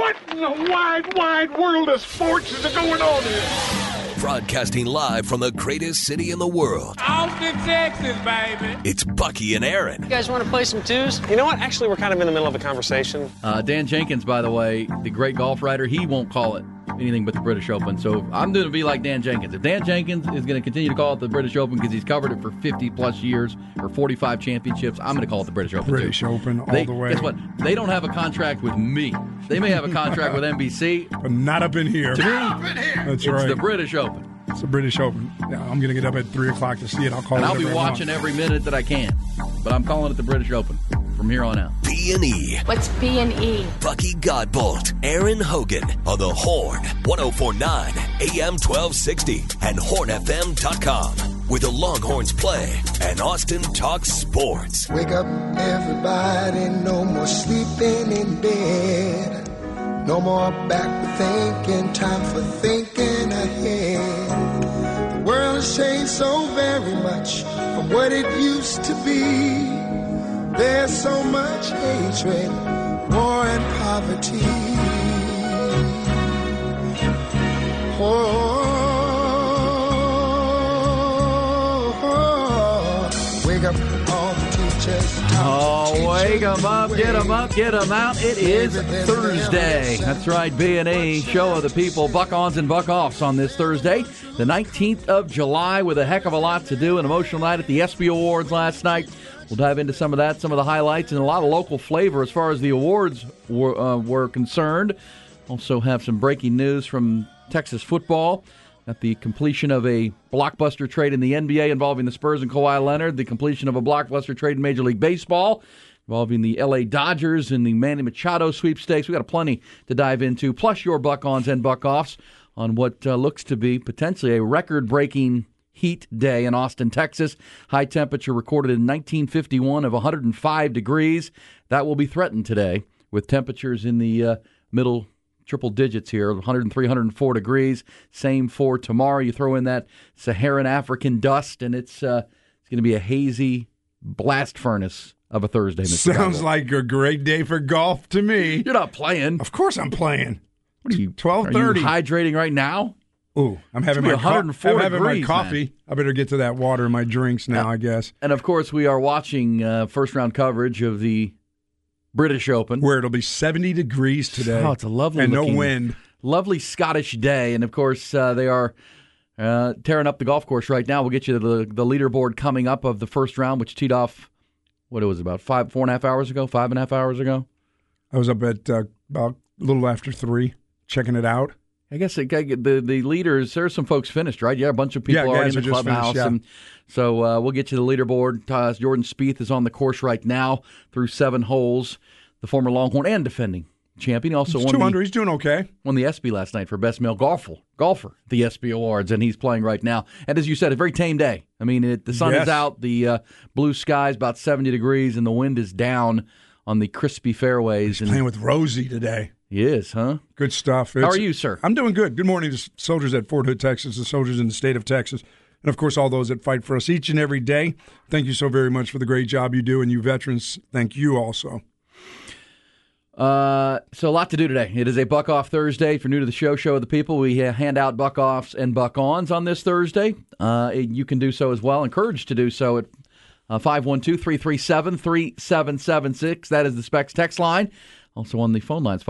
What in the wide, wide world of sports is going on here? Broadcasting live from the greatest city in the world. Austin, Texas, baby. It's Bucky and Aaron. You guys want to play some twos? You know what? Actually, we're kind of in the middle of a conversation. Dan Jenkins, by the way, the great golf writer, he won't call it anything but the British Open. So I'm going to be like Dan Jenkins. If Dan Jenkins is going to continue to call it the British Open because he's covered it for 50-plus years or 45 championships, I'm going to call it the British Open, British Open all the way. Guess what? They don't have a contract with me. They may have a contract with NBC. But not up in here. To me, that's it's right. the British Open. It's the British Open. Yeah, I'm going to get up at 3 o'clock to see it. I'll call and it. I'll be watching every minute that I can. But I'm calling it the British Open from here on out. B&E. What's B&E? Bucky Godbolt, Aaron Hogan on the Horn, 104.9 AM 1260 and HornFM.com. Where the Longhorns play and Austin talks sports. Wake up, everybody. No more sleeping in bed. No more back thinking. Time for thinking ahead. The world has changed so very much from what it used to be. There's so much hatred, war and poverty. Wake up all the teachers. Wake them up, get them up, get them out. It is Thursday. That's right, B&E, Show of the People, Buck-Ons and Buck-Offs on this Thursday, the 19th of July, with a heck of a lot to do. An emotional night at the ESPY Awards last night. We'll dive into some of that, some of the highlights, and a lot of local flavor as far as the awards were concerned. Also have some breaking news from Texas football. At the completion of a blockbuster trade in the NBA involving the Spurs and Kawhi Leonard, the completion of a blockbuster trade in Major League Baseball involving the L.A. Dodgers and the Manny Machado sweepstakes. We've got plenty to dive into, plus your Buck-Ons and Buck-Offs on what looks to be potentially a record-breaking heat day in Austin, Texas. High temperature recorded in 1951 of 105 degrees. That will be threatened today with temperatures in the middle triple digits here, 103, 104 degrees. Same for tomorrow. You throw in that Saharan African dust, and it's going to be a hazy blast furnace of a Thursday. Mr. Sounds like a great day for golf to me. You're not playing. Of course I'm playing. What are you, 12:30? Are you hydrating right now? Ooh, I'm having my coffee. I better get to that water in my drinks now, I guess. And, of course, we are watching first-round coverage of the British Open, where it'll be 70 degrees today. Oh, it's a lovely and no wind. Lovely Scottish day, and of course they are tearing up the golf course right now. We'll get you to the leaderboard coming up of the first round, which teed off. What it was about 5.5 hours ago. I was up at about a little after 3, checking it out. I guess the leaders. There's some folks finished, right? Yeah, a bunch of people are in the clubhouse, and so we'll get you the leaderboard. Jordan Spieth is on the course right now through 7 holes. The former Longhorn and defending champion. Also won 200. He's doing okay. Won the ESPY last night for best male golfer, the ESPY Awards, and he's playing right now. And as you said, a very tame day. I mean, the sun is out, the blue sky is about 70 degrees, and the wind is down on the crispy fairways. He's playing with Rosie today. He is, huh? Good stuff. How are you, sir? I'm doing good. Good morning to soldiers at Fort Hood, Texas, the soldiers in the state of Texas, and, of course, all those that fight for us each and every day. Thank you so very much for the great job you do, and you veterans, thank you also. So a lot to do today. It is a Buck-Off Thursday. If you're new to the show of the people, we hand out Buck-Offs and Buck-Ons on this Thursday. You can do so as well. Encouraged to do so at 512-337-3776. That is the Specs text line. Also on the phone lines,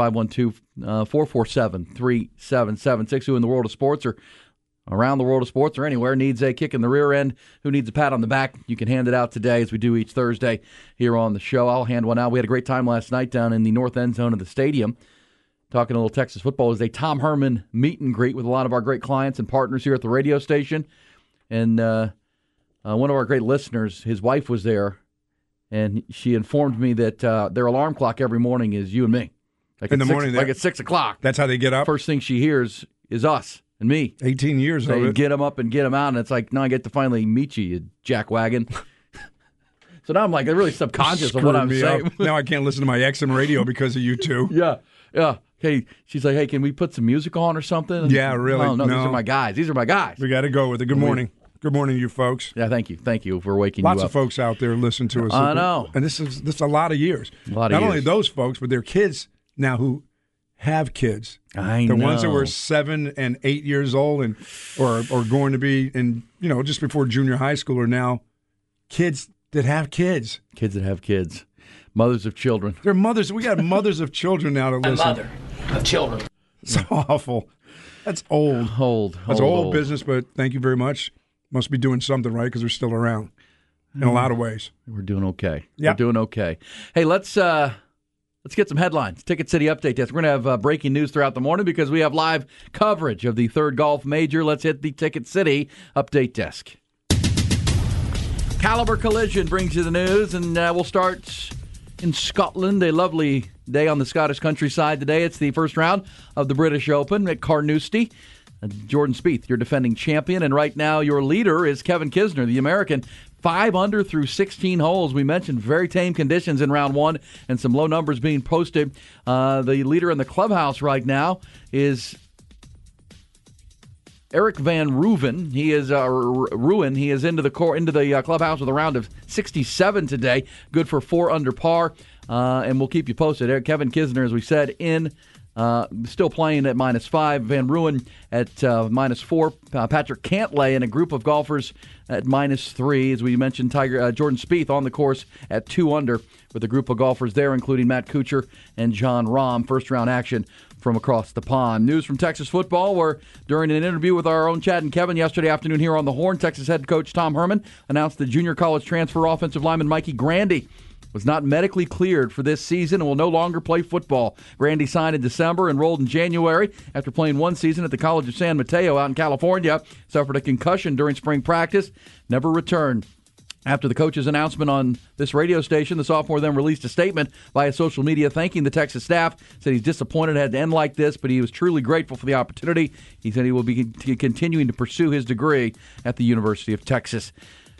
512-447-3776. Who in the world of sports or around the world of sports or anywhere needs a kick in the rear end, who needs a pat on the back, you can hand it out today as we do each Thursday here on the show. I'll hand one out. We had a great time last night down in the north end zone of the stadium talking a little Texas football. It was a Tom Herman meet and greet with a lot of our great clients and partners here at the radio station. And one of our great listeners, his wife was there, and she informed me that their alarm clock every morning is you and me. Like in the morning? Like at 6 o'clock. That's how they get up? First thing she hears is us and me. 18 years of it. They get them up and get them out, and it's like, now I get to finally meet you jackwagon. So now I'm like really subconscious of what I'm saying. Now I can't listen to my XM radio because of you two. Yeah. Hey, she's like, hey, can we put some music on or something? Yeah, really? No, these are my guys. We got to go with it. Good morning. Good morning, you folks. Yeah, thank you. Thank you for waking you up. Lots of folks out there listen to us. I know. And this is a lot of years. Not only those folks, but their kids now who have kids. I the know. ones that were 7 and 8 years old and or going to be in, just before junior high school are now kids that have kids. Kids that have kids. Mothers of children. They're mothers. We got mothers of children now to listen. A mother of children. So awful. That's old. That's old business, but thank you very much. Must be doing something right because they're still around in a lot of ways. We're doing okay. Yep. We're doing okay. Hey, let's get some headlines. Ticket City Update Desk. We're going to have breaking news throughout the morning because we have live coverage of the third golf major. Let's hit the Ticket City Update Desk. Caliber Collision brings you the news, and we'll start in Scotland. A lovely day on the Scottish countryside today. It's the first round of the British Open at Carnoustie. Jordan Spieth, your defending champion, and right now your leader is Kevin Kisner, the American. 5 under through 16 holes. We mentioned very tame conditions in round one and some low numbers being posted. The leader in the clubhouse right now is Eric Van Rooyen. He is He is into the clubhouse with a round of 67 today. Good for 4 under par, and we'll keep you posted. Kevin Kisner, as we said, in. Still playing at -5. Van Rooyen at -4. Patrick Cantlay and a group of golfers at -3. As we mentioned, Jordan Spieth on the course at 2 under with a group of golfers there, including Matt Kuchar and John Rahm. First round action from across the pond. News from Texas football, where during an interview with our own Chad and Kevin yesterday afternoon here on the Horn, Texas head coach Tom Herman announced the junior college transfer offensive lineman Mikey Grandy was not medically cleared for this season and will no longer play football. Grandy signed in December, enrolled in January after playing 1 season at the College of San Mateo out in California. Suffered a concussion during spring practice, never returned. After the coach's announcement on this radio station, the sophomore then released a statement via social media thanking the Texas staff. Said he's disappointed it had to end like this, but he was truly grateful for the opportunity. He said he will be continuing to pursue his degree at the University of Texas.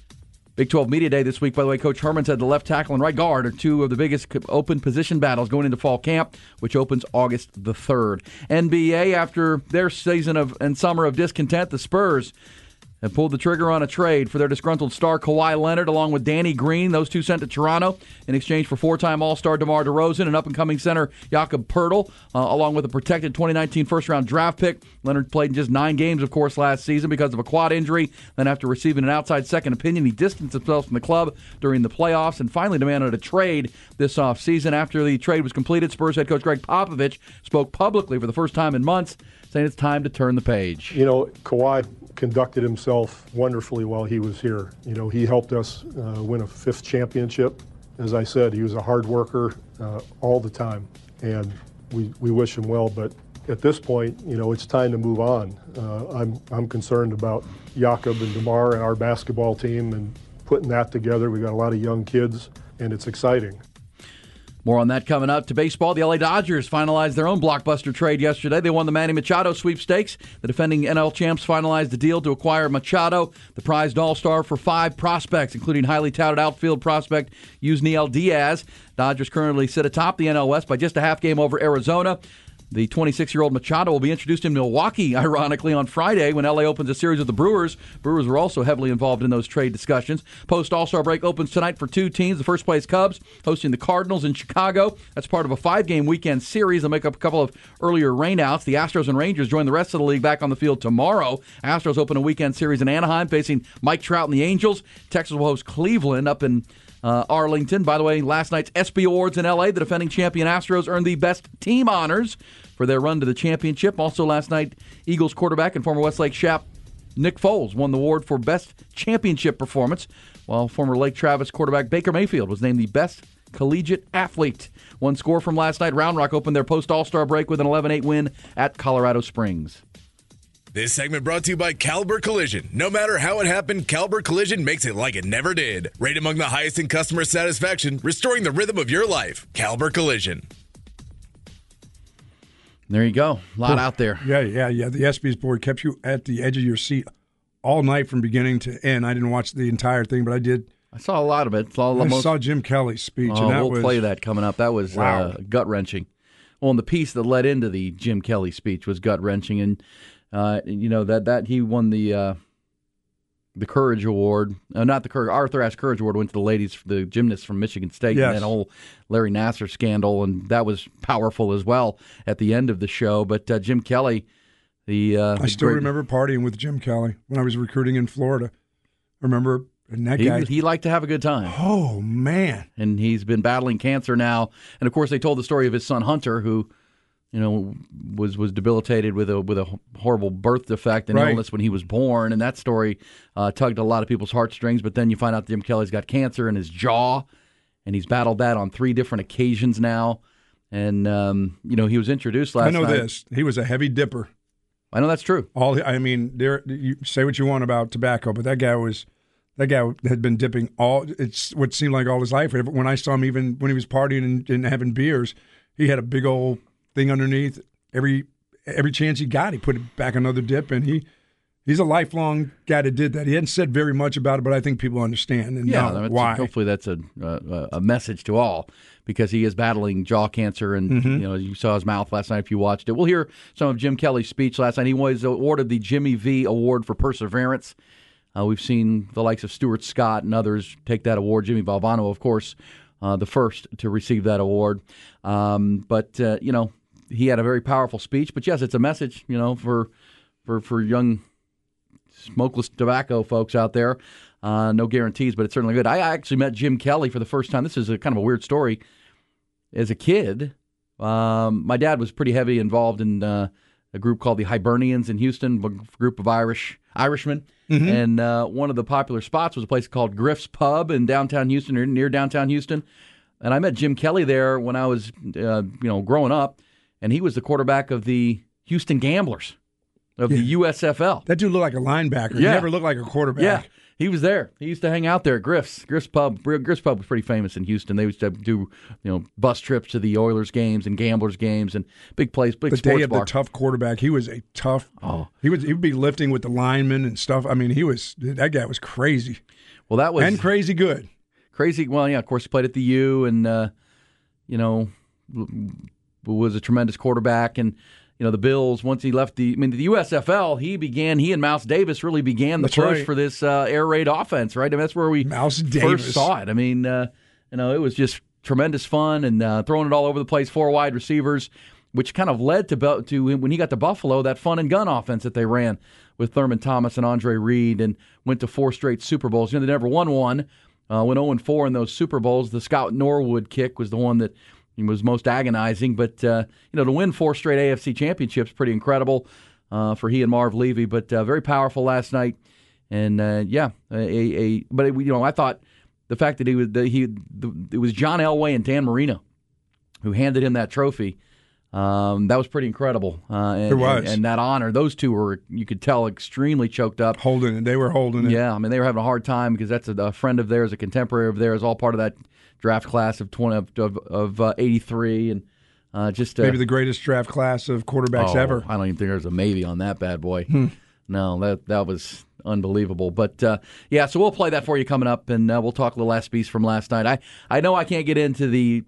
Big 12 Media Day this week, by the way. Coach Herman said the left tackle and right guard are 2 of the biggest open position battles going into fall camp, which opens August the 3rd. NBA, after their season and summer of discontent, the Spurs have pulled the trigger on a trade for their disgruntled star Kawhi Leonard along with Danny Green. Those 2 sent to Toronto in exchange for 4-time All-Star DeMar DeRozan and up-and-coming center Jakob Poeltl, along with a protected 2019 first-round draft pick. Leonard played in just 9 games, of course, last season because of a quad injury. Then after receiving an outside second opinion, he distanced himself from the club during the playoffs and finally demanded a trade this offseason. After the trade was completed, Spurs head coach Greg Popovich spoke publicly for the first time in months, saying it's time to turn the page. Kawhi conducted himself wonderfully while he was here. He helped us win a 5th championship. As I said, he was a hard worker all the time, and we wish him well. But at this point, it's time to move on. I'm concerned about Jakob and DeMar and our basketball team and putting that together. We've got a lot of young kids, and it's exciting. More on that coming up. To baseball, the LA Dodgers finalized their own blockbuster trade yesterday. They won the Manny Machado sweepstakes. The defending NL champs finalized the deal to acquire Machado, the prized all-star, for 5 prospects, including highly touted outfield prospect Yusniel Diaz. Dodgers currently sit atop the NL West by just a half game over Arizona. The 26-year-old Machado will be introduced in Milwaukee, ironically, on Friday when L.A. opens a series with the Brewers. Brewers were also heavily involved in those trade discussions. Post-All-Star break opens tonight for 2 teams. The first-place Cubs hosting the Cardinals in Chicago. That's part of a 5-game weekend series. They'll make up a couple of earlier rainouts. The Astros and Rangers join the rest of the league back on the field tomorrow. Astros open a weekend series in Anaheim facing Mike Trout and the Angels. Texas will host Cleveland up in Arlington. By the way, last night's ESPY Awards in L.A., the defending champion Astros earned the best team honors for their run to the championship. Also last night, Eagles quarterback and former Westlake Chap Nick Foles won the award for best championship performance, while former Lake Travis quarterback Baker Mayfield was named the best collegiate athlete. One score from last night, Round Rock opened their post-All-Star break with an 11-8 win at Colorado Springs. This segment brought to you by Caliber Collision. No matter how it happened, Caliber Collision makes it like it never did. Rated among the highest in customer satisfaction, restoring the rhythm of your life. Caliber Collision. There you go. A lot out there. Yeah. The ESPY's board kept you at the edge of your seat all night from beginning to end. I didn't watch the entire thing, but I did. I saw a lot of it. I saw Jim Kelly's speech. And that we'll play that coming up. That was gut-wrenching. Well, and the piece that led into the Jim Kelly speech was gut-wrenching. And, that he won the the Courage Award. Not the Courage. Arthur Ashe Courage Award went to the ladies, the gymnasts from Michigan State, Yes. and that whole Larry Nassar scandal, and that was powerful as well at the end of the show. But Jim Kelly, I still remember partying with Jim Kelly when I was recruiting in Florida. I remember, and that guy, he liked to have a good time. Oh man! And he's been battling cancer now. And of course, they told the story of his son Hunter, who, was debilitated with a horrible birth defect and illness when he was born. And that story tugged a lot of people's heartstrings. But then you find out that Jim Kelly's got cancer in his jaw, and he's battled that on 3 different occasions now. And he was introduced last night. I know this. He was a heavy dipper. I know that's true. You say what you want about tobacco, but that guy had been dipping it's what seemed like all his life. When I saw him, even when he was partying and having beers, he had a big old thing underneath. Every chance he got, he put it back another dip, and he's a lifelong guy that did that. He hadn't said very much about it, but I think people understand and know why. Hopefully that's a message to all, because he is battling jaw cancer, and you saw his mouth last night if you watched it. We'll hear some of Jim Kelly's speech last night. He was awarded the Jimmy V Award for Perseverance. We've seen the likes of Stuart Scott and others take that award. Jimmy Valvano, of course, the first to receive that award. But he had a very powerful speech. But yes, it's a message, for young smokeless tobacco folks out there. No guarantees, but it's certainly good. I actually met Jim Kelly for the first time. This is a kind of a weird story. As a kid, my dad was pretty heavy involved in a group called the Hibernians in Houston, a group of Irishmen. Mm-hmm. And one of the popular spots was a place called Griff's Pub in downtown Houston, or near downtown Houston. And I met Jim Kelly there when I was, growing up, and he was the quarterback of the Houston Gamblers of the USFL. That dude looked like a linebacker. He never looked like a quarterback. Yeah, he was there. He used to hang out there at Griff's Pub. Griff's Pub was pretty famous in Houston. They used to do, bus trips to the Oilers games and Gamblers games, and big place, big sports bar. The day of the tough quarterback, he was a tough. Oh, he would be lifting with the linemen and stuff. I mean, that guy was crazy. Well, that was crazy good. Crazy. Well, yeah. Of course, he played at the U, and was a tremendous quarterback. And the Bills, once he left the USFL, he and Mouse Davis really began the push for this air raid offense, right? I mean, that's where we first saw it. I mean, it was just tremendous fun, and throwing it all over the place, 4 wide receivers, which kind of led to when he got to Buffalo, that fun and gun offense that they ran with Thurman Thomas and Andre Reed, and went to 4 straight Super Bowls. They never won one. Went 0-4 in those Super Bowls. The Scott Norwood kick was the one that was most agonizing. But, to win 4 straight AFC championships, pretty incredible for he and Marv Levy. But very powerful last night. And, I thought the fact that it was John Elway and Dan Marino who handed him that trophy. That was pretty incredible. It was. And that honor, those two were, you could tell, extremely choked up. They were holding it. Yeah, I mean, they were having a hard time because that's a friend of theirs, a contemporary of theirs, all part of that draft class of 83. And maybe the greatest draft class of quarterbacks ever. I don't even think there's a maybe on that bad boy. No, that was unbelievable. But, so we'll play that for you coming up, and we'll talk a little ESPYs from last night. I know I can't get into the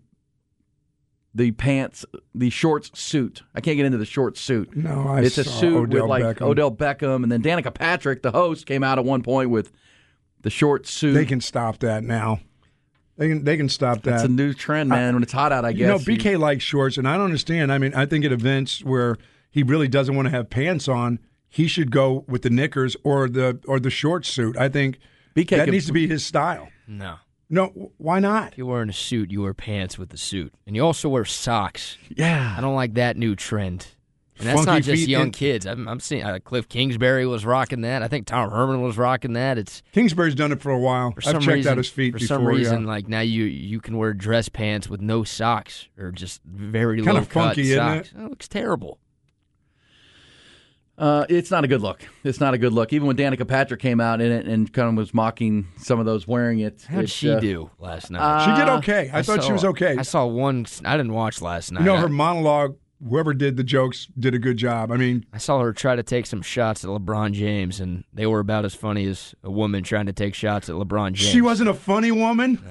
pants, the shorts suit. I can't get into the short suit. No, it's a suit Odell with Beckham. Odell Beckham, and then Danica Patrick, the host, came out at one point with the short suit. They can stop that now. They can stop that. It's a new trend, man. When it's hot out, I guess. BK likes shorts, and I don't understand. I mean, I think at events where he really doesn't want to have pants on, he should go with the knickers or the short suit. I think that needs to be his style. No, why not? If you're wearing a suit, you wear pants with the suit. And you also wear socks. Yeah. I don't like that new trend. And that's not just young kids. I'm seeing Cliff Kingsbury was rocking that. I think Tom Herman was rocking that. Kingsbury's done it for a while. I've checked out his feet before. For some reason, now you can wear dress pants with no socks or just very low-cut socks. Kind of funky, isn't it? It looks terrible. It's not a good look. It's not a good look. Even when Danica Patrick came out in it and kind of was mocking some of those wearing it. How did she do last night? She did okay. I thought she was okay. I saw one. I didn't watch last night. Her monologue, whoever did the jokes did a good job. I mean, I saw her try to take some shots at LeBron James, and they were about as funny as a woman trying to take shots at LeBron James. She wasn't a funny woman? No.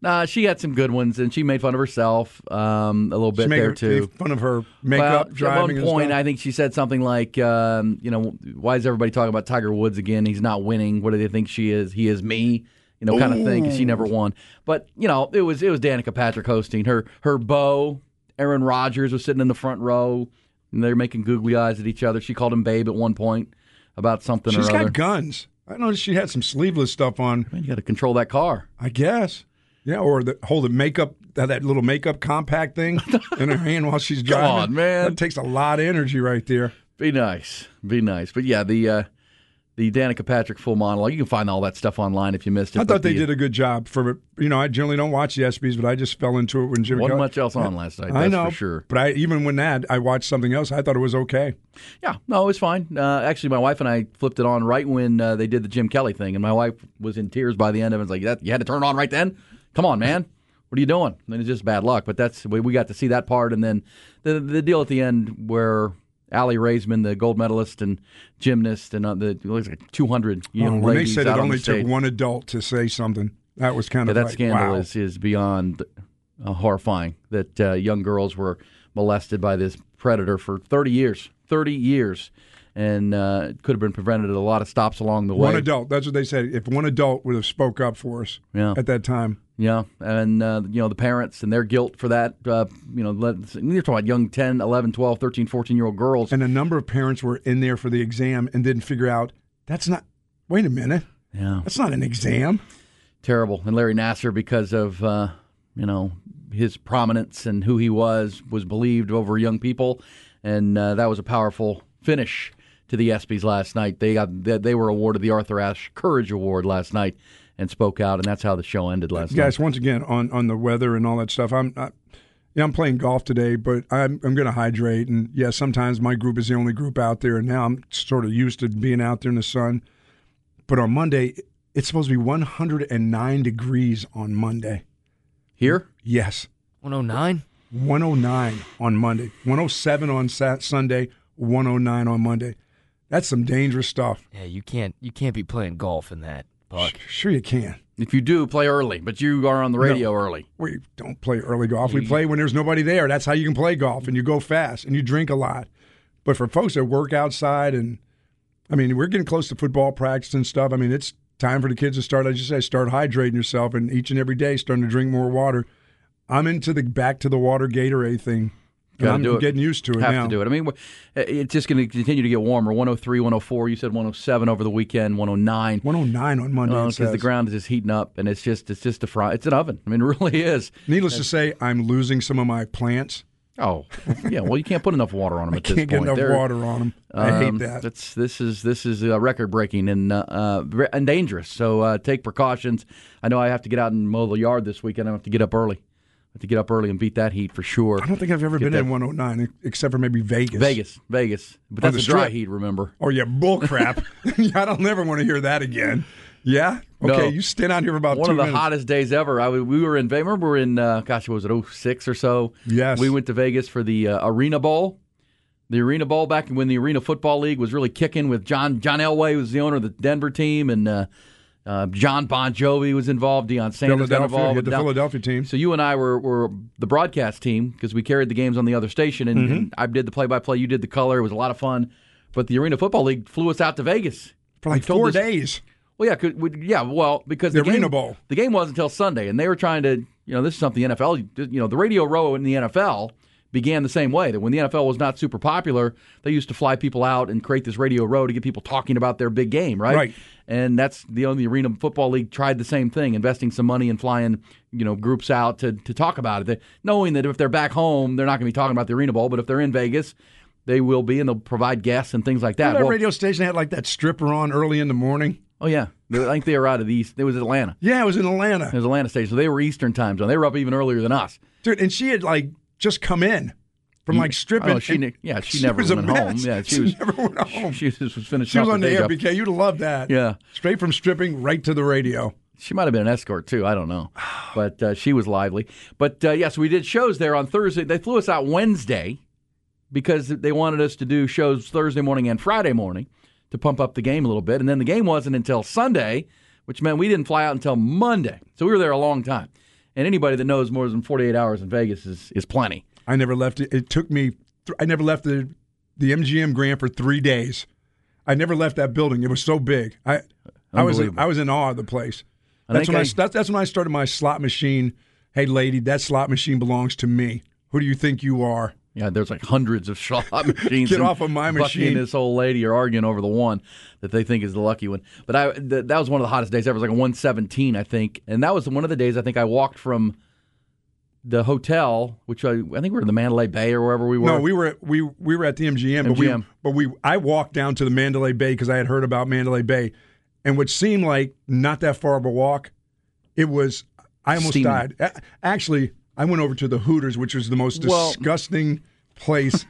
She had some good ones, and she made fun of herself a little bit there, too. Made fun of her makeup, driving at one point, I think she said something like, why is everybody talking about Tiger Woods again? He's not winning. What do they think she is? He is me, kind of thing, because she never won. But, it was Danica Patrick hosting. Her beau, Aaron Rodgers, was sitting in the front row, and they're making googly eyes at each other. She called him babe at one point about something or other. She's got guns. I noticed she had some sleeveless stuff on. Man, you got to control that car. I guess. Yeah, or hold the makeup, that little makeup compact thing in her hand while she's driving. Come on, man. That takes a lot of energy right there. Be nice. But yeah, the Danica Patrick full monologue, you can find all that stuff online if you missed it. I thought they did a good job for it. I generally don't watch the ESPYs, but I just fell into it when Jimmy wasn't much else on last night, that's for sure. But even when I watched something else, I thought it was okay. Yeah, no, it was fine. Actually, my wife and I flipped it on right when they did the Jim Kelly thing, and my wife was in tears by the end of it. It's like, you had to turn it on right then? Come on, man. What are you doing? I mean, it's just bad luck, but we got to see that part, and then the deal at the end where Allie Raisman, the gold medalist and gymnast, and it looks like 200 young when ladies they said out it on only the stage. took one adult to say something, that was kind of that like, scandal wow. is beyond horrifying. That young girls were molested by this predator for 30 years. 30 years. And it could have been prevented at a lot of stops along the way. One adult. That's what they said. If one adult would have spoke up for us at that time. Yeah, and the parents and their guilt for that, you're talking about young 10, 11, 12, 13, 14-year-old girls. And a number of parents were in there for the exam and didn't figure out, wait a minute. Yeah. That's not an exam. Terrible. And Larry Nassar, because of, his prominence and who he was believed over young people. And that was a powerful finish to the ESPYs last night. They were awarded the Arthur Ashe Courage Award last night and spoke out, and that's how the show ended last night. Guys, once again, on the weather and all that stuff, I'm playing golf today, but I'm going to hydrate. And, yeah, sometimes my group is the only group out there, and now I'm sort of used to being out there in the sun. But on Monday, it's supposed to be 109 degrees on Monday. Here? Yes. 109? 109 on Monday. 107 on Sunday, 109 on Monday. That's some dangerous stuff. Yeah, you can't be playing golf in that, Buck. Sure you can. If you do, play early, but you are on the radio early. We don't play early golf. We play when there's nobody there. That's how you can play golf, and you go fast, and you drink a lot. But for folks that work outside, and, we're getting close to football practice and stuff. It's time for the kids to start, as you say, start hydrating yourself, and each and every day starting to drink more water. I'm into the back to the water Gatorade thing. I'm getting used to it now. Have to do it. It's just going to continue to get warmer. 103, 104. You said 107 over the weekend. 109. 109 on Monday. Because the ground is just heating up, and it's just a fry. It's an oven. It really is. Needless to say, I'm losing some of my plants. Oh, yeah. Well, you can't put enough water on them at this point. I can't get enough water on them. I hate that. This is record breaking and dangerous. So take precautions. I know I have to get out and mow the yard this weekend. I have to get up early. And beat that heat for sure. I don't think I've ever been in 109 except for maybe Vegas. Vegas. But that's a dry heat, remember? Oh, yeah, bull crap. I don't never want to hear that again. Yeah? Okay, No. You stand out here for about 2 minutes. One of the hottest days ever. We were in Vegas. Remember, we were in, was it 06 or so? Yes. We went to Vegas for the Arena Bowl. The Arena Bowl back when the Arena Football League was really kicking with John Elway, was the owner of the Denver team, and John Bon Jovi was involved. Deion Sanders got involved. The Philadelphia team. So you and I were the broadcast team because we carried the games on the other station, and I did the play-by-play. You did the color. It was a lot of fun. But the Arena Football League flew us out to Vegas for like 4 days. Well, because the Arena Bowl. The game wasn't until Sunday, and they were trying to, this is something the NFL, the radio row in the NFL began the same way, that when the NFL was not super popular, they used to fly people out and create this radio row to get people talking about their big game, right? Right. And that's the Arena Football League tried the same thing, investing some money and flying, groups out to talk about it, knowing that if they're back home, they're not going to be talking about the Arena Bowl, but if they're in Vegas, they will be, and they'll provide guests and things like that. That radio station had like that stripper on early in the morning. Oh, yeah. I think they were out of the East. It was Atlanta. Yeah, it was in Atlanta. It was Atlanta station, so they were Eastern time zone. They were up even earlier than us. Dude, and she had just come in from stripping. Oh, she never went home. Yeah, she never went home. She was finishing. She was off on the day air, job. BK. You'd love that. Yeah, straight from stripping right to the radio. She might have been an escort too. I don't know, but she was lively. But yes, we did shows there on Thursday. They flew us out Wednesday because they wanted us to do shows Thursday morning and Friday morning to pump up the game a little bit, and then the game wasn't until Sunday, which meant we didn't fly out until Monday. So we were there a long time. And anybody that knows more than 48 hours in Vegas is plenty. I never left it. It took me. I never left the MGM Grand for 3 days. I never left that building. It was so big. I was in awe of the place. That's when I started my slot machine. Hey, lady, that slot machine belongs to me. Who do you think you are? Yeah, there's like hundreds of slot machines. Get off of my machine. Bucky and this old lady are arguing over the one that they think is the lucky one. But that was one of the hottest days ever. It was like a 117, I think. And that was one of the days I think I walked from the hotel, which I think we were in the Mandalay Bay or wherever we were. No, we were at the MGM. But I walked down to the Mandalay Bay because I had heard about Mandalay Bay. And what seemed like not that far of a walk, I almost died. Actually, I went over to the Hooters, which was the most disgusting place.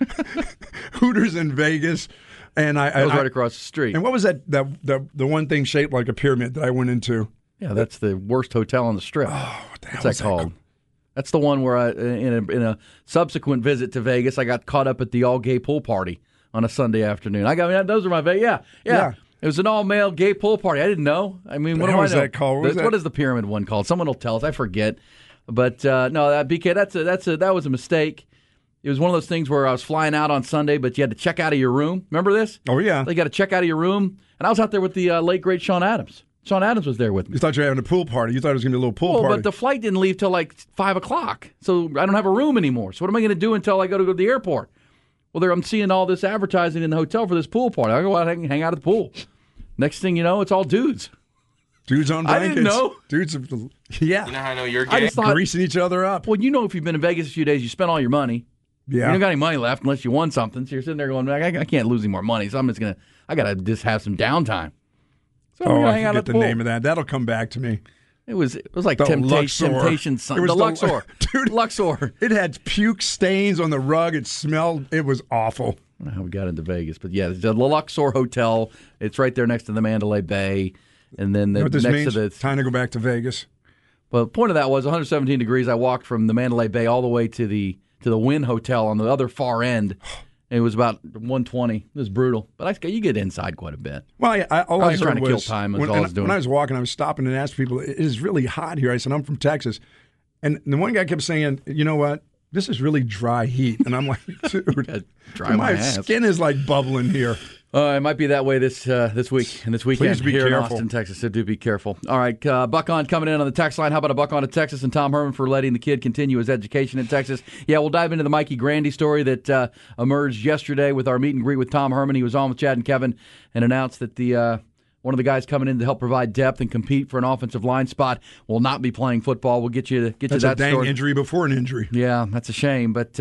Hooters in Vegas. And I was right across the street. And what was that the one thing shaped like a pyramid that I went into? Yeah, that's the worst hotel on the Strip. Oh, what the hell What's that called? That's the one where in a subsequent visit to Vegas, I got caught up at the all-gay pool party on a Sunday afternoon. Those are my Vegas. Yeah. It was an all-male gay pool party. I didn't know. I mean, what do I know? That called? What is the pyramid one called? Someone will tell us. I forget. But no, that BK, that was a mistake. It was one of those things where I was flying out on Sunday, but you had to check out of your room. Remember this? Oh yeah. You got to check out of your room, and I was out there with the late great Sean Adams. Sean Adams was there with me. You thought you were having a pool party. You thought it was going to be a little pool party. But the flight didn't leave till like 5 o'clock, so I don't have a room anymore. So what am I going to do until I go to the airport? Well, I'm seeing all this advertising in the hotel for this pool party. I go out and hang out at the pool. Next thing you know, it's all dudes. Dudes on blankets. I didn't know. Dudes, yeah. You know how I know you're gay? I just thought, greasing each other up. Well, if you've been in Vegas a few days, you spent all your money. Yeah. You don't got any money left unless you won something. So you're sitting there going, I can't lose any more money. So I got to just have some downtime. So we're gonna hang out at the pool. Name of that. That'll come back to me. It was like Temptation Sun. The Luxor. Dude, Luxor. It had puke stains on the rug. It smelled. It was awful. I don't know how we got into Vegas, but yeah, the Luxor Hotel. It's right there next to the Mandalay Bay, and then next to the time to go back to Vegas. Well, the point of that was 117 degrees. I walked from the Mandalay Bay all the way to the Wynn Hotel on the other far end. And it was about 120. It was brutal, but you get inside quite a bit. Well, all I was trying to kill time. When I was walking, I was stopping and asked people, "It is really hot here." I said, "I'm from Texas," and the one guy kept saying, "You know what? This is really dry heat." And I'm like, "Dude, my skin is like bubbling here." It might be that way this week and this weekend here careful. in Austin, Texas. So do be careful. All right, Buck On coming in on the text line. How about a Buck On to Texas and Tom Herman for letting the kid continue his education in Texas? Yeah, we'll dive into the Mikey Grandy story that emerged yesterday with our meet and greet with Tom Herman. He was on with Chad and Kevin and announced that one of the guys coming in to help provide depth and compete for an offensive line spot will not be playing football. We'll get you that story. That's a dang story. Injury before an injury. Yeah, that's a shame, but.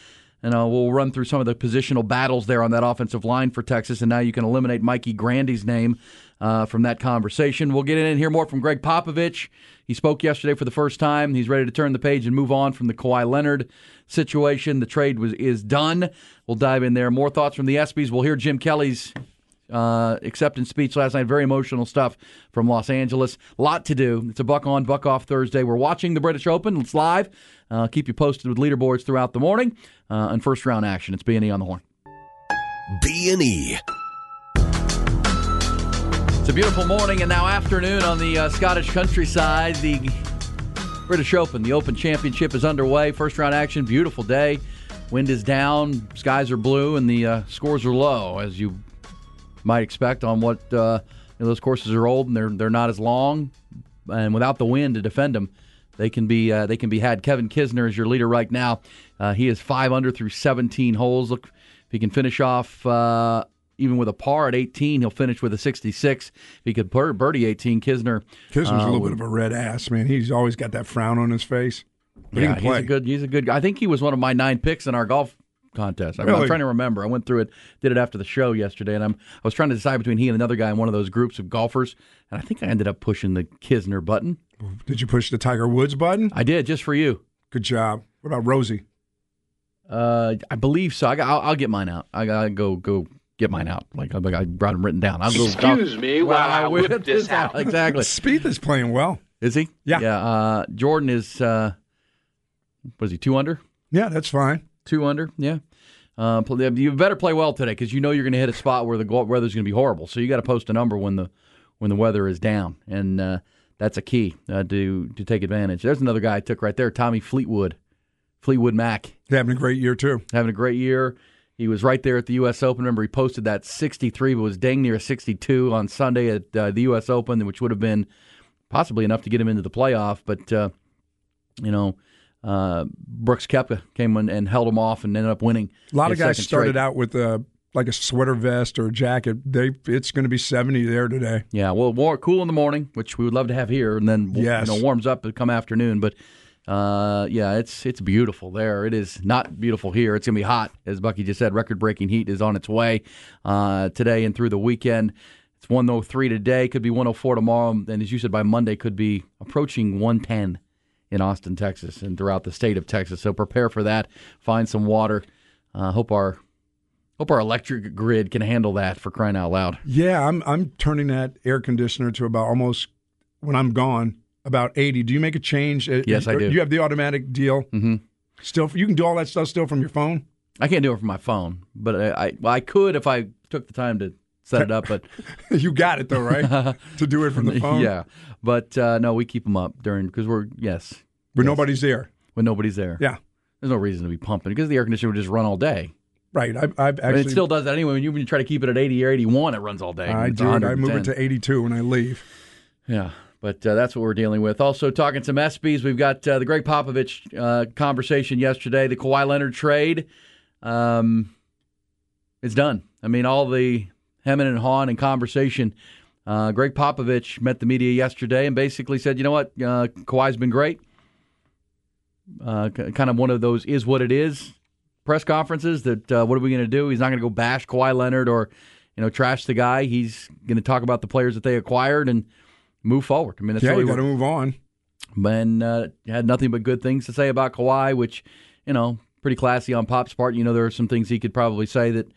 We'll run through some of the positional battles there on that offensive line for Texas, and now you can eliminate Mikey Grandy's name from that conversation. We'll get in and hear more from Greg Popovich. He spoke yesterday for the first time. He's ready to turn the page and move on from the Kawhi Leonard situation. The trade is done. We'll dive in there. More thoughts from the ESPYs. We'll hear Jim Kelly's acceptance speech last night. Very emotional stuff from Los Angeles. A lot to do. It's a Buck On, Buck Off Thursday. We're watching the British Open. It's live. Keep you posted with leaderboards throughout the morning and first round action. It's B&E on the Horn. B&E. It's a beautiful morning and now afternoon on the Scottish countryside. The British Open, the Open Championship is underway. First round action, beautiful day. Wind is down, skies are blue, and the scores are low, as you might expect on what those courses are old and they're not as long, and without the wind to defend them, they can be had. Kevin Kisner is your leader right now. He is 5 under through 17 holes. Look, if he can finish off even with a par at 18, he'll finish with a 66. If he could birdie 18, Kisner's a little bit of a red ass, man. He's always got that frown on his face. But yeah, he can play. He's a good guy. I think he was one of my 9 picks in our golf contest. I'm trying to remember. I went through it, did it after the show yesterday, and I was trying to decide between he and another guy in one of those groups of golfers, and I think I ended up pushing the Kisner button. Did you push the Tiger Woods button? I did, just for you. Good job. What about Rosie? I believe so. I'll get mine out. I gotta go get mine out. Like I brought them written down. Excuse me while I whip this out. Exactly. Spieth is playing well. Is he? Yeah. Yeah. Jordan is. Was he 2 under? Yeah, that's fine. 2 under. Yeah. You better play well today because you know you're going to hit a spot where the weather's going to be horrible. So you got to post a number when the weather is down. And that's a key to take advantage. There's another guy I took right there, Tommy Fleetwood Mac. He's having a great year, too. Having a great year. He was right there at the U.S. Open. Remember, he posted that 63, but was dang near a 62 on Sunday at the U.S. Open, which would have been possibly enough to get him into the playoff. But, Brooks Koepka came in and held him off and ended up winning. A lot of guys started out with like a sweater vest or a jacket. It's going to be 70 there today. Yeah, well, cool in the morning, which we would love to have here, and then warms up come afternoon. But it's beautiful there. It is not beautiful here. It's going to be hot, as Bucky just said. Record-breaking heat is on its way today and through the weekend. It's 103 today, could be 104 tomorrow, and as you said, by Monday could be approaching 110 in Austin, Texas, and throughout the state of Texas. So prepare for that. Find some water. Hope our electric grid can handle that, for crying out loud. Yeah, I'm turning that air conditioner to about almost, when I'm gone, about 80. Do you make a change? Yes, I do. You have the automatic deal? Mm-hmm. Still, you can do all that stuff still from your phone? I can't do it from my phone, but I could if I took the time to set it up. But you got it, though, right? To do it from the phone? Yeah. But, no, we keep them up because nobody's there. When nobody's there. Yeah. There's no reason to be pumping because the air conditioner would just run all day. Right. I've actually. It still does that anyway. When you try to keep it at 80 or 81, it runs all day. I do. I move it to 82 when I leave. Yeah. But that's what we're dealing with. Also, talking some ESPYs, we've got the Greg Popovich conversation yesterday. The Kawhi Leonard trade, it's done. I mean, all the hemming and hawing and conversation. Greg Popovich met the media yesterday and basically said, you know what, Kawhi's been great. Kind of one of those is what it is press conferences that what are we going to do? He's not going to go bash Kawhi Leonard or trash the guy. He's going to talk about the players that they acquired and move forward. I mean, that's really you got to move on. And had nothing but good things to say about Kawhi, which pretty classy on Pop's part. There are some things he could probably say that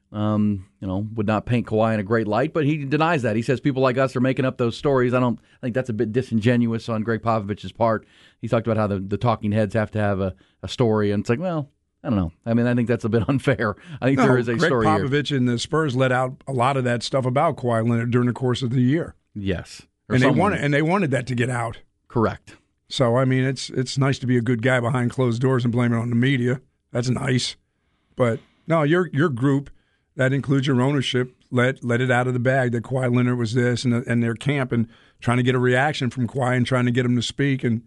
would not paint Kawhi in a great light, but he denies that. He says people like us are making up those stories. I think that's a bit disingenuous on Greg Popovich's part. He talked about how the talking heads have to have a story, and it's like, well, I don't know. I mean, I think that's a bit unfair. I think there is a story here. Greg Popovich and the Spurs let out a lot of that stuff about Kawhi Leonard during the course of the year. Yes. And they wanted that to get out. Correct. So, I mean, it's nice to be a good guy behind closed doors and blame it on the media. That's nice. But, no, your group, that includes your ownership, let it out of the bag that Kawhi Leonard was this and their camp and trying to get a reaction from Kawhi and trying to get him to speak. And,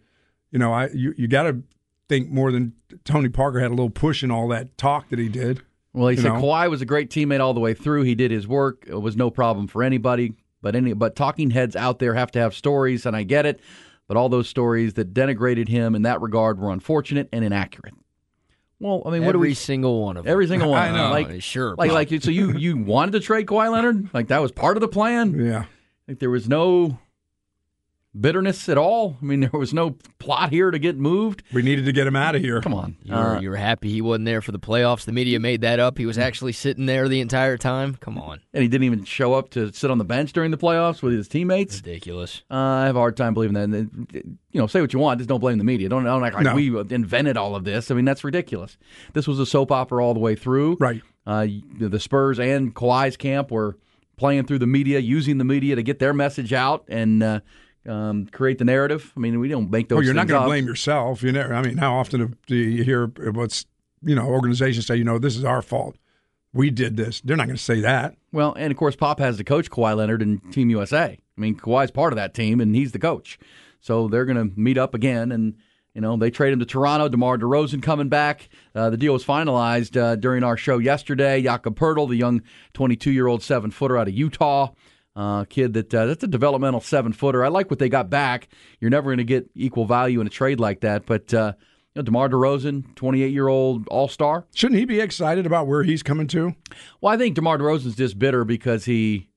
you got to think more than Tony Parker had a little push in all that talk that he did. Well, he said Kawhi was a great teammate all the way through. He did his work. It was no problem for anybody. But talking heads out there have to have stories, and I get it. But all those stories that denigrated him in that regard were unfortunate and inaccurate. Well, I mean, every single one of them. Every single one. I know. Sure. So you wanted to trade Kawhi Leonard? Like that was part of the plan? Yeah. Like there was no bitterness at all. I mean, there was no plot here to get moved. We needed to get him out of here. Come on. You were happy he wasn't there for the playoffs. The media made that up. He was actually sitting there the entire time. Come on. And he didn't even show up to sit on the bench during the playoffs with his teammates. Ridiculous. I have a hard time believing that. Say what you want. Just don't blame the media. Don't act like we invented all of this. I mean, that's ridiculous. This was a soap opera all the way through. Right. The Spurs and Kawhi's camp were playing through the media, using the media to get their message out and create the narrative. I mean, we don't make those. Well, you're not going to blame yourself. How often do you hear what's organizations say, this is our fault. We did this. They're not going to say that. Well, and of course, Pop has to coach Kawhi Leonard and Team USA. I mean, Kawhi's part of that team, and he's the coach. So they're going to meet up again, and they trade him to Toronto. DeMar DeRozan coming back. The deal was finalized during our show yesterday. Jakob Poeltl, the young 22-year-old 7-footer out of Utah. Kid that's a developmental 7-footer. I like what they got back. You're never going to get equal value in a trade like that. But DeMar DeRozan, 28-year-old all-star. Shouldn't he be excited about where he's coming to? Well, I think DeMar DeRozan's just bitter because he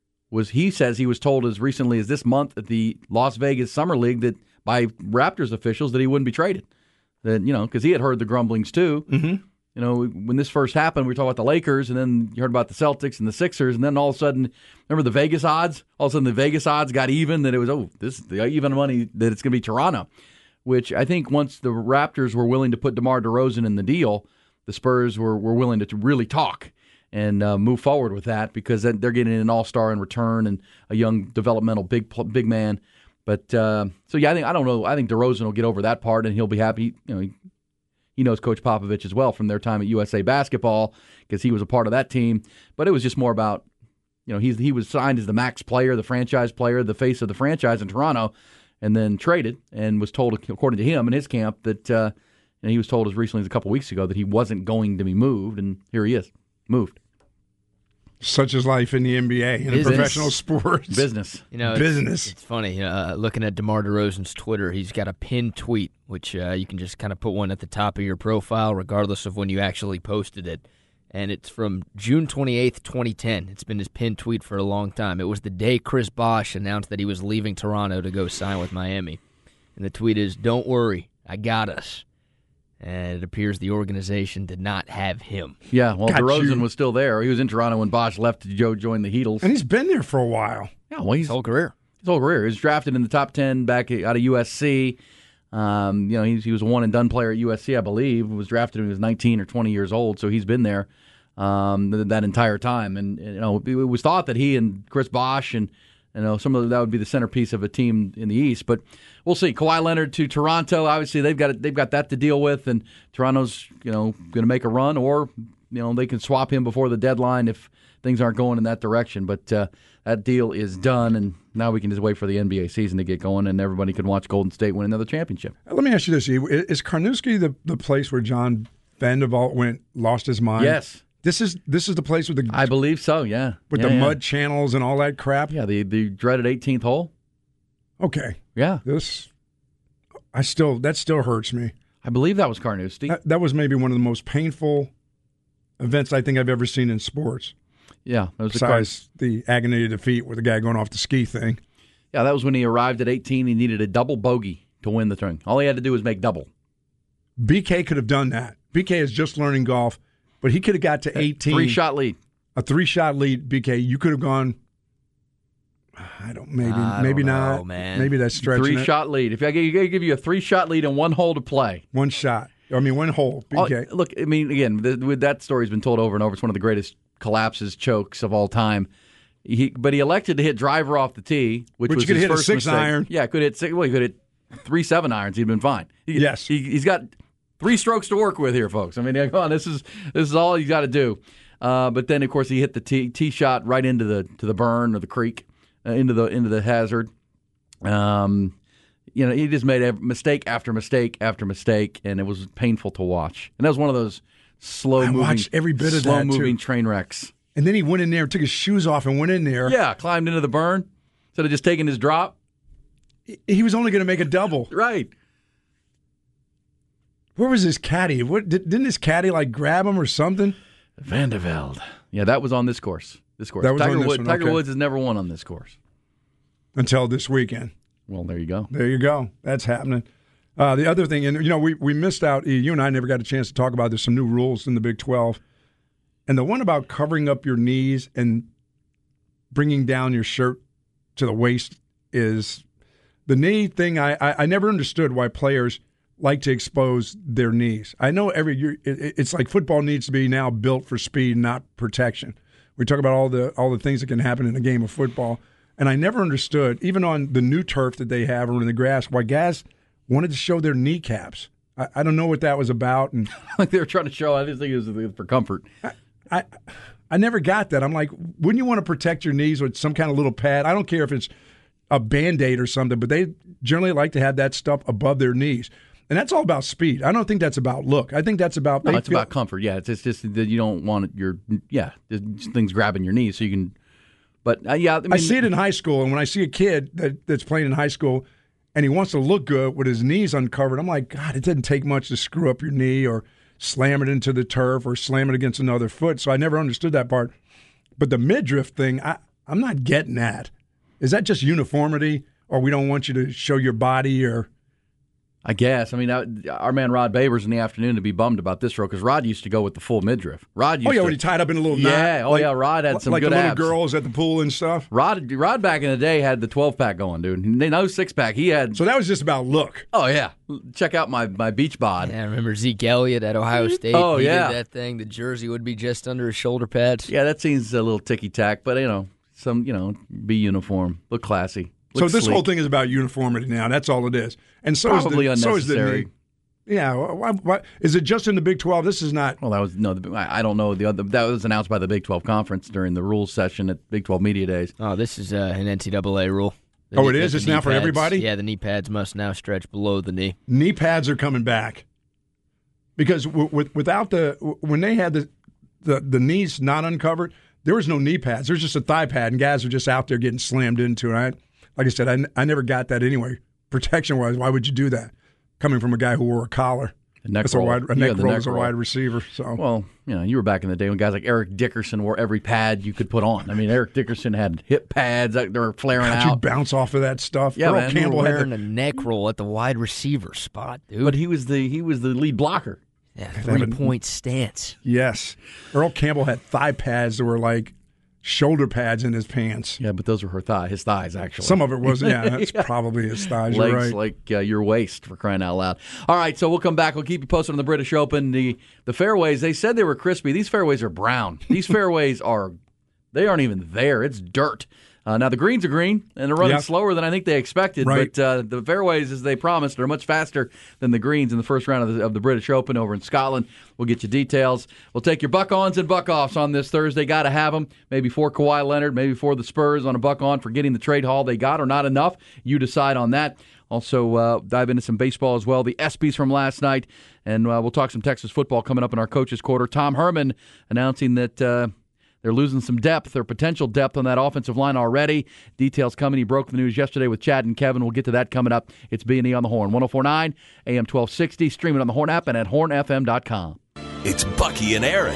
says he was told as recently as this month at the Las Vegas Summer League that by Raptors officials that he wouldn't be traded. That because he had heard the grumblings too. Mm-hmm. When this first happened, we were talking about the Lakers, and then you heard about the Celtics and the Sixers, and then all of a sudden, remember the Vegas odds? All of a sudden, the Vegas odds got even that it was, this is the even money that it's going to be Toronto, which I think once the Raptors were willing to put DeMar DeRozan in the deal, the Spurs were willing to really talk and move forward with that because they're getting an all-star in return and a young developmental big man But so yeah, I don't know. I think DeRozan will get over that part, and he'll be happy. He knows Coach Popovich as well from their time at USA Basketball because he was a part of that team. But it was just more about, he was signed as the max player, the franchise player, the face of the franchise in Toronto, and then traded and was told, according to him in his camp, that he was told as recently as a couple weeks ago that he wasn't going to be moved, and here he is, moved. Such is life in the NBA, in professional sports. Business. Business. It's funny, looking at DeMar DeRozan's Twitter, he's got a pinned tweet, which you can just kind of put one at the top of your profile, regardless of when you actually posted it. And it's from June 28th, 2010. It's been his pinned tweet for a long time. It was the day Chris Bosh announced that he was leaving Toronto to go sign with Miami. And the tweet is, "Don't worry, I got us." And it appears the organization did not have him. Yeah, well, DeRozan was still there. He was in Toronto when Bosh left to join the Heatles. And he's been there for a while. Yeah, well, his whole career. His whole career. He was drafted in the top 10 back out of USC. He was a one-and-done player at USC, I believe. He was drafted when he was 19 or 20 years old, so he's been there that entire time. And it was thought that he and Chris Bosh and that would be the centerpiece of a team in the East, but we'll see. Kawhi Leonard to Toronto. Obviously, they've got that to deal with, and Toronto's going to make a run, or they can swap him before the deadline if things aren't going in that direction. But that deal is done, and now we can just wait for the NBA season to get going, and everybody can watch Golden State win another championship. Let me ask you this: is Carnoustie the place where John Vanderbilt lost his mind? Yes. This is the place with the. I believe so. Yeah, with the mud channels and all that crap. Yeah, the dreaded 18th hole. Okay. Yeah. That still hurts me. I believe that was Carnoustie. That was maybe one of the most painful events I think I've ever seen in sports. Yeah, that was besides the agony of defeat with the guy going off the ski thing. Yeah, that was when he arrived at 18. He needed a double bogey to win the thing. All he had to do was make double. BK could have done that. BK is just learning golf. But he could have got to 18. 3-shot lead. A 3-shot lead, BK. You could have gone, maybe not. Man. Maybe that's stretching 3-shot lead. If I give you a 3-shot lead and one hole to play. One shot. One hole, BK. Look, again, that story's been told over and over. It's one of the greatest collapses, chokes of all time. But he elected to hit driver off the tee, which was could his hit first a 6-iron. Yeah, could hit 6. Well, he could hit 3 7-irons. He'd been fine. Yes. He's got 3 strokes to work with here, folks. I mean, come on, this is all you got to do. But then, of course, he hit the tee shot right into the burn or the creek, into the hazard. He just made mistake after mistake after mistake, and it was painful to watch. And that was one of those slow-moving train wrecks. And then he went in there, took his shoes off, and went in there. Yeah, climbed into the burn instead of just taking his drop. He was only going to make a double. Right. Where was his caddy? Didn't his caddy grab him or something? Vandervelde. Yeah, that was on this course. That was Tiger Woods has never won on this course until this weekend. Well, there you go. There you go. That's happening. The other thing, and we missed out. You and I never got a chance to talk about. There's some new rules in the Big 12, and the one about covering up your knees and bringing down your shirt to the waist is the knee thing. I never understood why players like to expose their knees. I know it's like football needs to be now built for speed, not protection. We talk about all the things that can happen in a game of football, and I never understood, even on the new turf that they have or in the grass, why guys wanted to show their kneecaps. I don't know what that was about, and like they were trying to show. I just think it was for comfort. I never got that. I'm like, wouldn't you want to protect your knees with some kind of little pad? I don't care if it's a Band-Aid or something, but they generally like to have that stuff above their knees. And that's all about speed. I don't think that's about look. I think that's about it's about comfort. Yeah, it's just that you don't want things grabbing your knees so you can. But I see it in high school, and when I see a kid that's playing in high school, and he wants to look good with his knees uncovered, I'm like, God, it doesn't take much to screw up your knee or slam it into the turf or slam it against another foot. So I never understood that part. But the midriff thing, I'm not getting that. Is that just uniformity, or we don't want you to show your body, or? I guess. I mean, our man Rod Babers in the afternoon to be bummed about this role because Rod used to go with the full midriff. Rod used when he tied up in a little knot. Yeah, Rod had some good abs. Like the little girls at the pool and stuff? Rod back in the day had the 12-pack going, dude. No 6-pack. He had. So that was just about look. Oh, yeah. Check out my beach bod. Yeah, I remember Zeke Elliott at Ohio State. Oh, he did that thing. The jersey would be just under his shoulder pads. Yeah, that seems a little ticky-tack, but, be uniform. Look classy. So this sleek. whole thing is about uniformity now. That's all it is. And so Probably is the unnecessary. knee. Yeah. Why, is it just in the Big 12? This is not. Well, that was I don't know the other. That was announced by the Big 12 conference during the rules session at Big 12 Media Days. Oh, this is an NCAA rule. It is? It's now for everybody? Yeah, the knee pads must now stretch below the knee. Knee pads are coming back. Because without when they had the knees not uncovered, there was no knee pads. There's just a thigh pad, and guys are just out there getting slammed into it. Like I said, I never got that anyway. Protection-wise, why would you do that? Coming from a guy who wore a collar. A neck roll. A neck roll as a wide receiver. So. Well, you were back in the day when guys like Eric Dickerson wore every pad you could put on. I mean, Eric Dickerson had hip pads that were flaring out. How'd you bounce off of that stuff? Yeah, Earl Campbell had a neck roll at the wide receiver spot, dude. But he was the lead blocker. Yeah, 3-point stance. Yes. Earl Campbell had thigh pads that were like shoulder pads in his pants. Yeah, but those were his thighs, actually. Some of it was, that's probably his thighs. Legs You're right. like your waist, for crying out loud. All right, so we'll come back. We'll keep you posted on the British Open. The fairways, they said they were crispy. These fairways are brown. These fairways they aren't even there. It's dirt. Now, the greens are green, and they're running slower than I think they expected. Right. But the fairways, as they promised, are much faster than the greens in the first round of the British Open over in Scotland. We'll get you details. We'll take your buck-ons and buck-offs on this Thursday. Got to have them. Maybe for Kawhi Leonard, maybe for the Spurs on a buck-on for getting the trade haul they got or not enough. You decide on that. Also, dive into some baseball as well. The ESPYs from last night, and we'll talk some Texas football coming up in our Coaches Quarter. Tom Herman announcing that they're losing some depth or potential depth on that offensive line already. Details coming. He broke the news yesterday with Chad and Kevin. We'll get to that coming up. It's B&E on the Horn. 104.9, AM 1260. Streaming on the Horn app and at hornfm.com. It's Bucky and Aaron.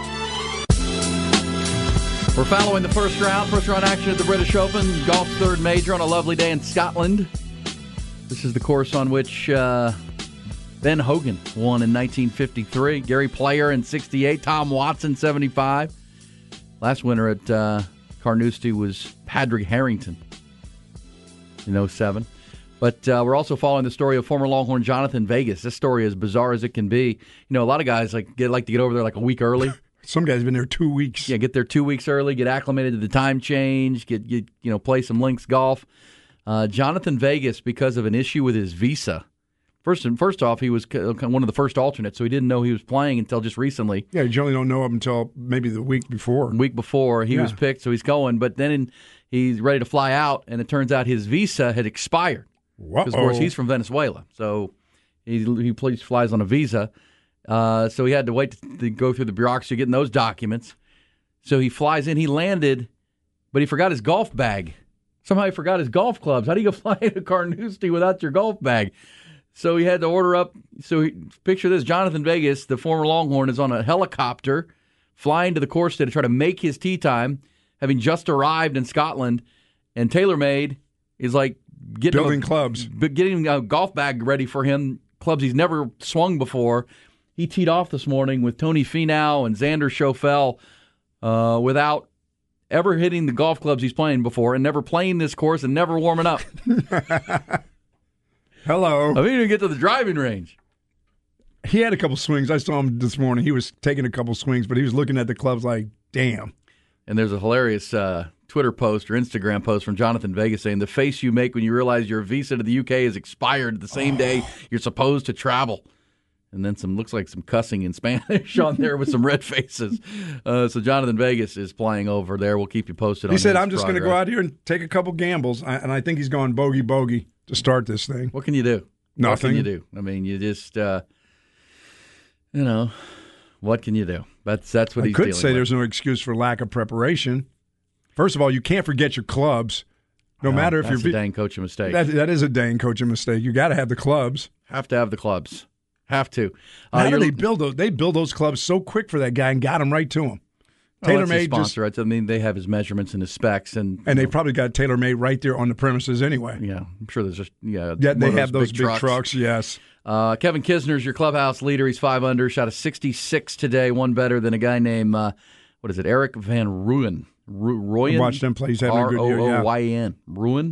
We're following the first round action at the British Open. Golf's third major on a lovely day in Scotland. This is the course on which Ben Hogan won in 1953. Gary Player in 68. Tom Watson, 75. Last winner at Carnoustie was Padraig Harrington in 07. But we're also following the story of former Longhorn Jonathan Vegas. This story is bizarre as it can be. A lot of guys like to get over there like a week early. Some guys have been there 2 weeks. Yeah, get there 2 weeks early, get acclimated to the time change, get play some links golf. Jonathan Vegas, because of an issue with his visa. First off, he was one of the first alternates, so he didn't know he was playing until just recently. Yeah, you generally don't know up until maybe the week before. He was picked, so he's going. But then he's ready to fly out, and it turns out his visa had expired. Because, of course, he's from Venezuela, so he flies on a visa. So he had to wait to go through the bureaucracy getting those documents. So he flies in. He landed, but he forgot his golf bag. Somehow he forgot his golf clubs. How do you go fly into Carnoustie without your golf bag? So he had to order up. Picture this. Jonathan Vegas, the former Longhorn, is on a helicopter flying to the course to try to make his tee time, having just arrived in Scotland. And TaylorMade is like getting a golf bag ready for him, clubs he's never swung before. He teed off this morning with Tony Finau and Xander Schauffele without ever hitting the golf clubs he's playing before and never playing this course and never warming up. Hello. I mean, he didn't get to the driving range. He had a couple swings. I saw him this morning. He was taking a couple swings, but he was looking at the clubs like, damn. And there's a hilarious Twitter post or Instagram post from Jonathan Vegas saying, the face you make when you realize your visa to the UK is expired the same day you're supposed to travel. And then looks like some cussing in Spanish on there with some red faces. So Jonathan Vegas is playing over there. We'll keep you posted on his He said, I'm just going to progress. go out here and take a couple gambles. And I think he's going bogey to start this thing. What can you do? Nothing. What can you do? I mean, you just, what can you do? That's what he's dealing with. I could say there's no excuse for lack of preparation. First of all, you can't forget your clubs. No matter if that's you're a dang coaching mistake. That is a dang coaching mistake. You got to have the clubs. Have to have the clubs. Have to. How do they build those? They build those clubs so quick for that guy and got him right to him. TaylorMade sponsor. I mean, they have his measurements and his specs, and they probably got TaylorMade right there on the premises anyway. Yeah, I'm sure there's just they have those big trucks. Yes. Kevin Kisner's your clubhouse leader. He's 5 under, shot a 66 today, one better than a guy named Eric Van Rooyen. Royen. I watched him play. He's having a good year. Rooyen. Rooyen.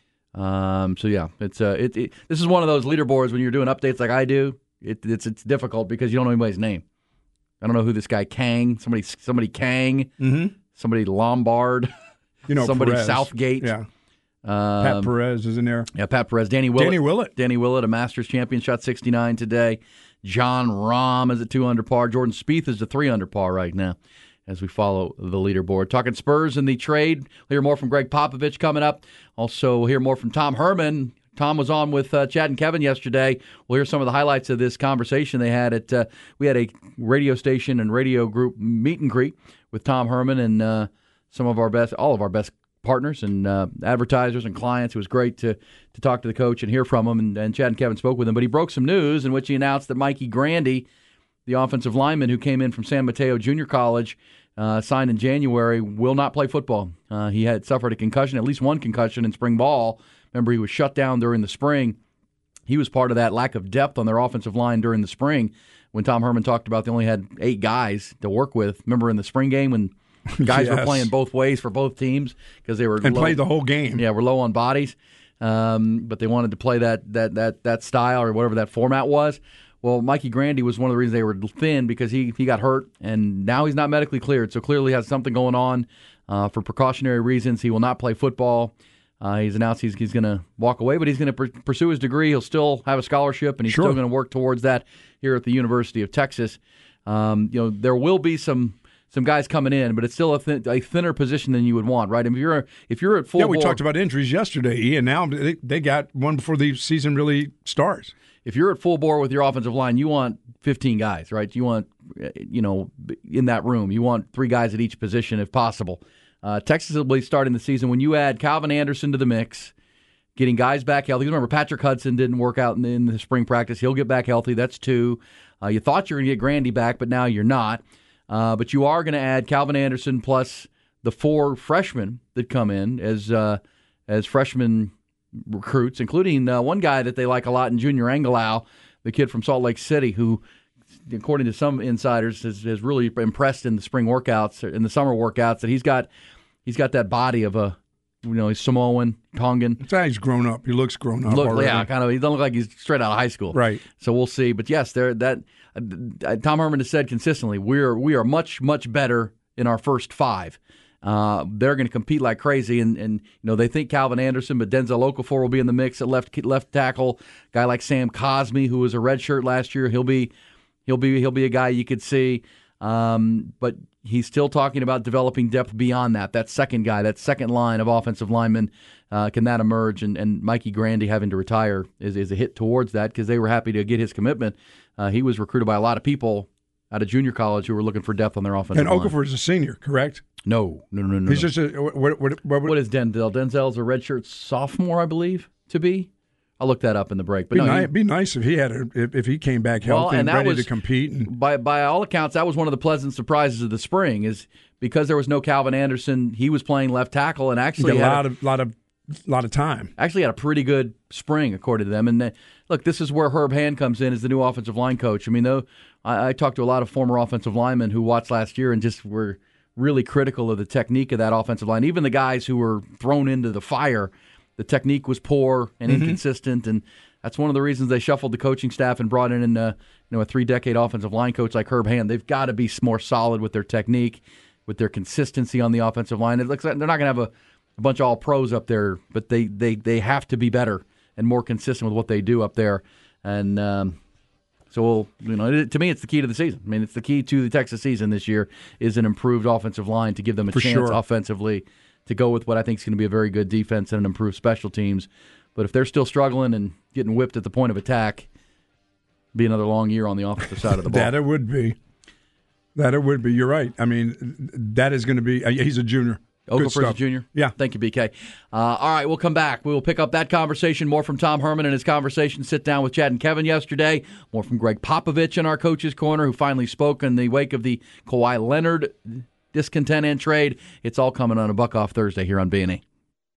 It's this is one of those leaderboards when you're doing updates like I do. It's difficult because you don't know anybody's name. I don't know who this guy Kang, somebody Kang, somebody Lombard, somebody Perez. Southgate. Yeah. Pat Perez is in there. Yeah, Pat Perez. Danny Willett, a Masters champion, shot 69 today. John Rahm is at 2 under par. Jordan Spieth is at 3 under par right now as we follow the leaderboard. Talking Spurs in the trade. We'll hear more from Greg Popovich coming up. Also, we'll hear more from Tom Herman. Tom was on with Chad and Kevin yesterday. We'll hear some of the highlights of this conversation they had at. We had a radio station and radio group meet and greet with Tom Herman and all of our best partners and advertisers and clients. It was great to talk to the coach and hear from him. And Chad and Kevin spoke with him. But he broke some news in which he announced that Mikey Grandy, the offensive lineman who came in from San Mateo Junior College, signed in January, will not play football. He had suffered a concussion, at least one concussion in spring ball. Remember, he was shut down during the spring. He was part of that lack of depth on their offensive line during the spring when Tom Herman talked about they only had 8 guys to work with. Remember in the spring game when guys were playing both ways for both teams because they were played the whole game. Yeah, we're low on bodies, but they wanted to play that style or whatever that format was. Well, Mikey Grandy was one of the reasons they were thin because he got hurt, and now he's not medically cleared, so clearly has something going on. For precautionary reasons, he will not play football. He's announced he's going to walk away, but he's going to pursue his degree. He'll still have a scholarship, and he's still going to work towards that here at the University of Texas. There will be some guys coming in, but it's still a thinner position than you would want, right? I mean, if you're at full we talked about injuries yesterday, Ian. Now they got one before the season really starts. If you're at full bore with your offensive line, you want 15 guys, right? You want, in that room, you want 3 guys at each position if possible. Texas will be starting the season when you add Calvin Anderson to the mix, getting guys back healthy. Remember, Patrick Hudson didn't work out in the spring practice. He'll get back healthy. That's 2. You thought you were going to get Grandy back, but now you're not. But you are going to add Calvin Anderson plus the 4 freshmen that come in as freshman recruits, including one guy that they like a lot in Junior Angelau, the kid from Salt Lake City, who, according to some insiders, has really impressed in the spring workouts, in the summer workouts, that he's got that body of a he's Samoan, Tongan. He's grown up. He looks grown up already. Yeah, kind of. He doesn't look like he's straight out of high school. Right. So we'll see. But yes, Tom Herman has said consistently, we are much, much better in our first 5. They're going to compete like crazy, and they think Calvin Anderson, but Denzel Okafor will be in the mix at left tackle. Guy like Sam Cosmi, who was a redshirt last year, he'll be a guy you could see. But he's still talking about developing depth beyond that. That second guy, that second line of offensive linemen, can that emerge? And Mikey Grandy having to retire is a hit towards that because they were happy to get his commitment. He was recruited by a lot of people out of junior college who were looking for depth on their offensive line. And Okafor is a senior, correct? No. He's just what is Denzel? Denzel's a redshirt sophomore, I believe, to be. I'll look that up in the break. But it'd be nice if he had if he came back healthy and ready to compete. By all accounts, that was one of the pleasant surprises of the spring, is because there was no Calvin Anderson. He was playing left tackle and actually had a lot of time. Actually had a pretty good spring according to them. And look, this is where Herb Hand comes in as the new offensive line coach. I mean, I talked to a lot of former offensive linemen who watched last year and just were really critical of the technique of that offensive line. Even the guys who were thrown into the fire, the technique was poor and inconsistent, and that's one of the reasons they shuffled the coaching staff and brought in a 3-decade offensive line coach like Herb Hand. They've got to be more solid with their technique, with their consistency on the offensive line. It looks like they're not going to have a bunch of all pros up there, but they have to be better and more consistent with what they do up there. And so to me, it's the key to the season. I mean, it's the key to the Texas season this year is an improved offensive line to give them a chance offensively to go with what I think is going to be a very good defense and an improved special teams. But if they're still struggling and getting whipped at the point of attack, it'll be another long year on the offensive side of the ball. That it would be. You're right. I mean, that is going to be. He's a junior. Okafor's a junior? Yeah. Thank you, BK. All right, we'll come back. We will pick up that conversation, more from Tom Herman and his conversation, sit down with Chad and Kevin yesterday, more from Greg Popovich in our Coach's Corner, who finally spoke in the wake of the Kawhi Leonard discontent and trade. It's all coming on a Buck Off Thursday here on B&E.